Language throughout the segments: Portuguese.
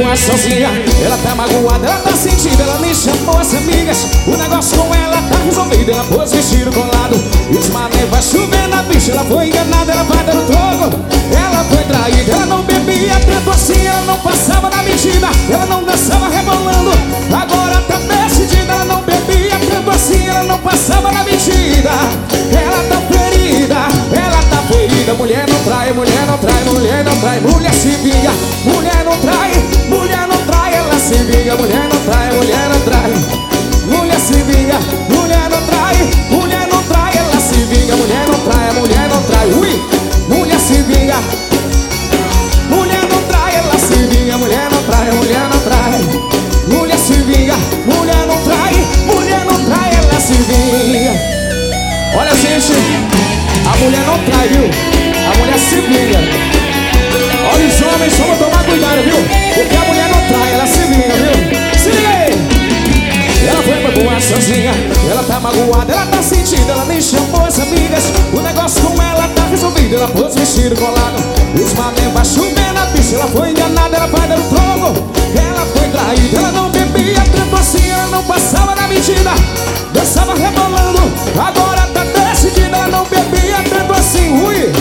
rua sozinha. Ela tá magoada, ela tá sentida. Ela nem chamou as amigas. O negócio com ela tá resolvido. Ela pôs vestido colado e os mané vai chover na bicha. Ela foi enganada, ela vai dando troco. Ela foi traída, ela não bebia tanto assim. Ela não passava na mentira, ela não dançava rebolando. Agora tá decidida, ela não bebia tanto assim. Ela não passava na mentira. Ela tá ferida, ela tá ferida. Mulher não trai, mulher não trai, mulher não trai. Mulher se vinga, mulher não trai, mulher não trai. Ela se vinga, mulher não trai, mulher não trai. Mulher se vinga, mulher não trai, mulher não trai. Ela se vinga, mulher não trai, mulher não trai. Ui, mulher se vinga, mulher não trai. Ela se vinga, mulher não trai, mulher não trai. Mulher se vinga, mulher não trai, mulher não trai. Ela se vinga. Olha, gente, a mulher não trai, viu? A mulher se vinga. Olha os homens, só vão tomar cuidado, viu? Porque a mulher não trai, ela se vinga, viu? Se liga aí! Ela foi pra boa sozinha. Ela tá magoada, ela tá sentida. Ela nem chamou as amigas. O negócio com ela tá resolvido. Ela pôs vestido colado. Os mané vai chover na bicha. Ela foi enganada, ela vai dando troco. Ela foi traída, ela não bebia tanto assim. Ela não passava na mentira, dançava rebolando. Agora tá decidida, ela não bebia tanto assim. Ui,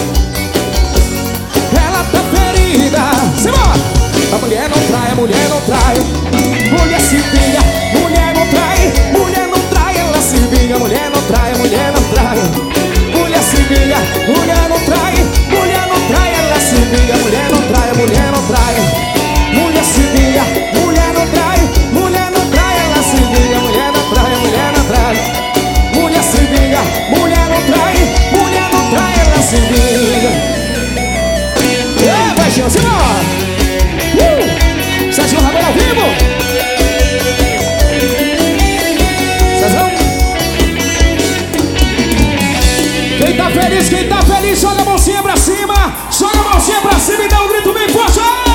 ela tá ferida. Simbora! A mulher não trai, a mulher não trai. Mulher se vinga, mulher não trai, mulher não trai. Ela se vinga, mulher não trai, mulher não trai. Mulher se vinga, mulher não trai, mulher não trai. Ela se vinga, mulher não trai, mulher não trai. Mulher se vinga, mulher não trai, mulher não trai. Ela se vinga, mulher não trai, mulher não trai. Mulher se vinga, mulher não trai, mulher não trai. Ela se vinga. Vai, Gil, senhor! Serginho Rabelo ao vivo! Cezão! Quem tá feliz, joga a mãozinha pra cima! Joga a mãozinha pra cima e dá um grito bem forte!